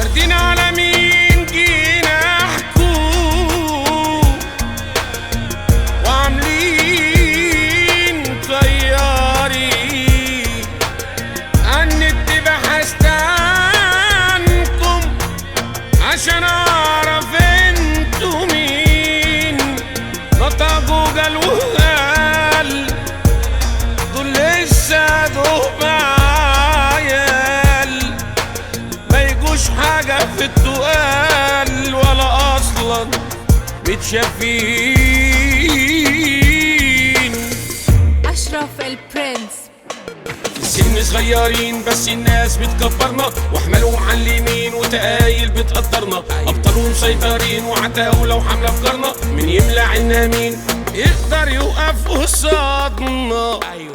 واخدين على مين جينا احكوا وعاملين طياري النت بحثت عنكم عشان اعرف انتوا مين. نطق جوجل وقال دول لسه دول عيال ما يجوش حاجة في التقال ولا اصلا متشافين. أشرف البرنس. في السن صغيرين بس الناس بتكبرنا، واحمال ومعلمين وتقايل بتقدرنا، ابطال ومسيطرين وعتاو لو حملة افكارنا. من يملى عنا مين يقدر يوقف قصادنا؟ ايوه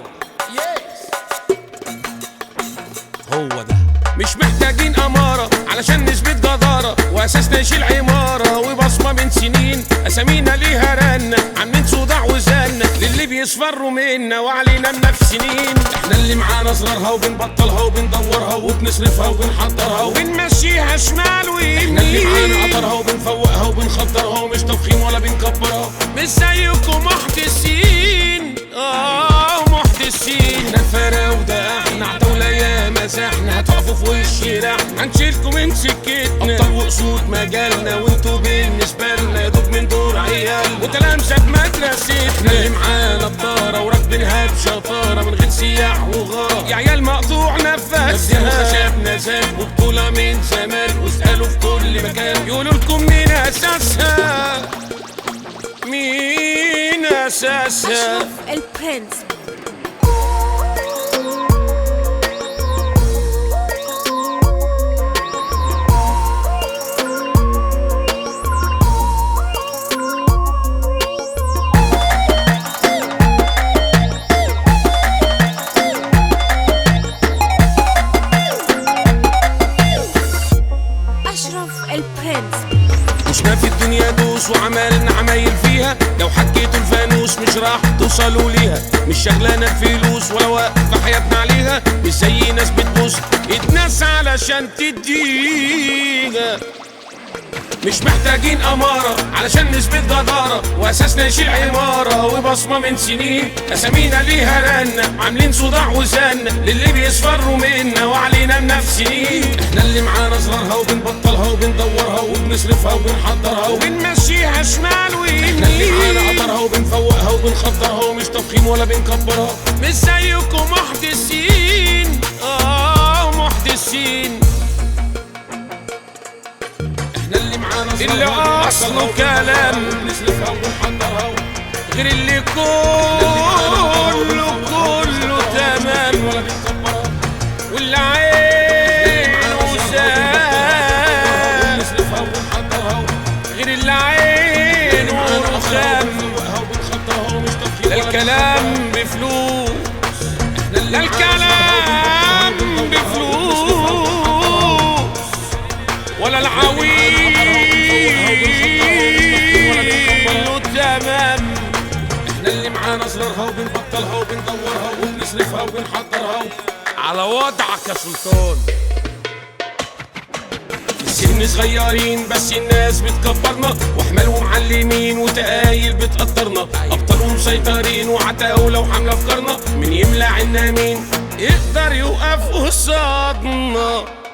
هو ده. مش محتاجين اماره علشان نثبت جداره، واساسنا يشيل عماره وبصمه من سنين. اسامينا ليها رنه عاملين صداع وزنه للي بيصفروا منا وعلينا منافسين. احنا اللي معانا اصغرها وبنبطلها وبندورها وبنصرفها وبنحضرها وبنمشيها شمال ويمين. احنا اللي معانا قطرها وبنفوقها وبنخضرها ومش تفخيم ولا بنكبرها. مش زيكم محدثين محدثين. احنا الفراوده احنا عتاولة يا مساحنا، هتقفوا في وشنا هنشيلكم من سكتنا. ابطال واسود مجالنا وانتوا بالنسبه لنا يا دوب من دور عيال وتلامذه بمدرستنا. احنا اللي معانا بطاره وراكبينها بشطاره من غير سياح وغاره. يا عيال مقطوع نفسنا خشبنا زاد وبطوله من زمان، واسالوا في كل مكان يقولوا لكم مين اساسها مين اساسها. أشرف البرنس. أشرف البرنس. مشنا في الدنيا دوس وعملنا عمايل فيها، لو حكيتوا الفانوس مش راح توصلوا ليها. مش شغلانة الفلوس ولا واقفة حياتنا عليها، مش زي ناس بتبص الناس علشان تديها. مش محتاجين أمارة علشان نثبت جدارة، وأساسنا يشيل عمارة وبصمة من سنين. أسامينا ليها رنة عاملين صداع وزنة للي بيصفروا منا وعلينا منافسين. احنا اللي معانا اصغرها وبنبطلها وبندورها وبنصرفها وبنحضرها وبنمشيها شمال ويمين. احنا اللي معانا قطرها وبنفوقها وبنخضرها ومش تفخيم ولا بنكبرها. مش زيكم محدثين محدثين. اللي اصله كلام نسلفها ونحضرها غير اللي كله تمام واللي عينه زان نسلفها ونحضرها غير اللي عينه رخام. لا الكلام بفلوس لا الكلام بفلوس ولا العويل تمام. احنا اللي معانا اصغرها وبنبطلها وبندورها وبنصرفها وبنحضرها على وضعك يا سلطان. السن صغيرين بس الناس بتكبرنا، واحمال ومعلمين وتقايل بتقدرنا، ابطال ومسيطرين وعتاو لو حملة افكارنا. من يملى عنا مين يقدر يوقف قصادنا؟